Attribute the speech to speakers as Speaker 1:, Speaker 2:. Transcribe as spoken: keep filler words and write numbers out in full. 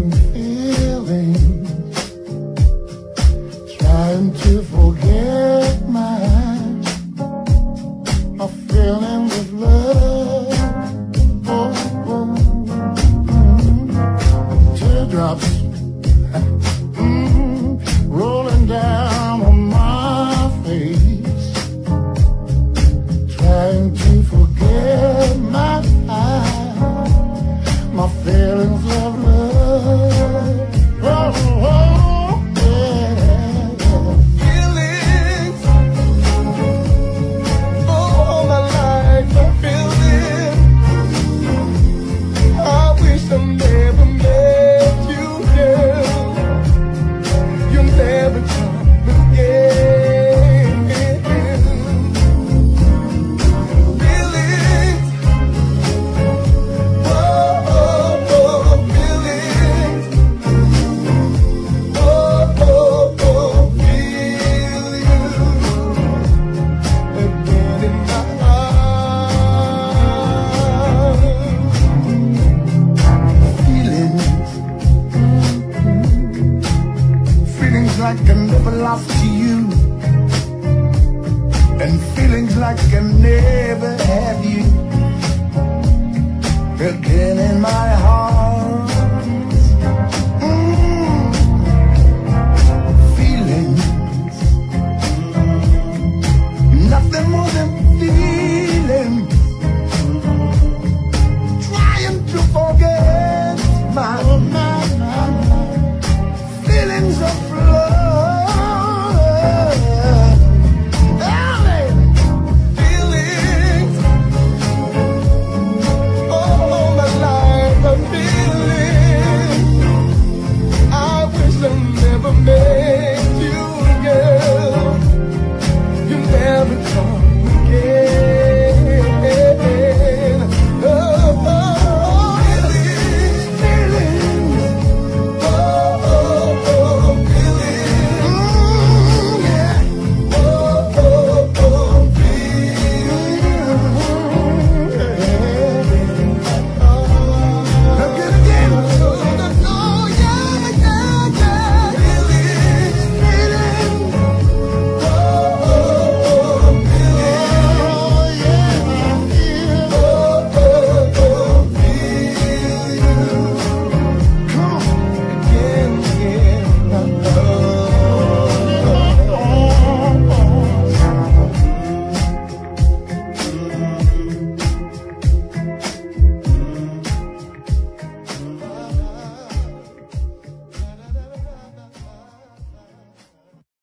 Speaker 1: and feelings, trying to forget my, my feelings of love. Oh, oh, mm, teardrops mm, rolling down on my face, trying to forget my, my feelings of love. Oh, oh, yeah. Feelings all my life, I feel it. I wish I never met you, girl. You'll never come again. Feelings, oh, oh, oh, feelings, oh, oh, oh, feel you again in my heart. Feelings, feelings like I never lost to you, and feelings like I never had you again in my heart.